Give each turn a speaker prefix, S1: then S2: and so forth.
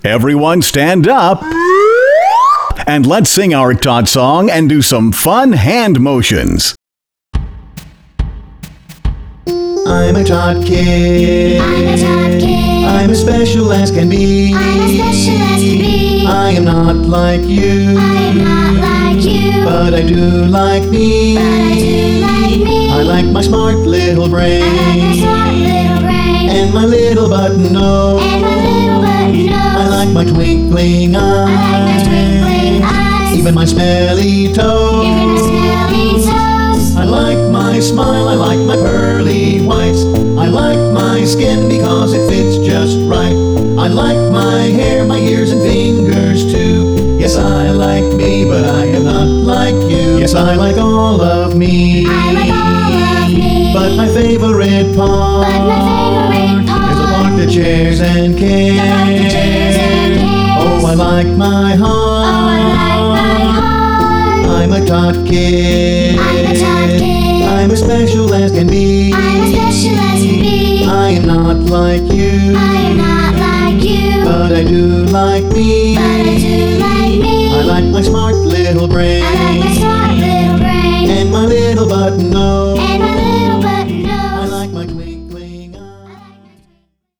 S1: Everyone stand up. And let's sing our Todd song and do some fun hand motions.
S2: I'm a Todd kid. I'm as special as can be. I am not like you. But I do like me. I like my smart little brain. And my little button nose. I like my twinkling eyes. Even my smelly toes. I like my smile, I like my pearly whites. I like my skin because it fits just right. I like my hair, my ears and fingers too. Yes, I like me, but I am not like you. Yes, I like all of me. But my favorite part is the part that shares and cares. Oh, I like my heart. I'm a Todd kid. I'm as special as can be. I am not like you. But I do like me. I like my smart little brain. And my little button nose.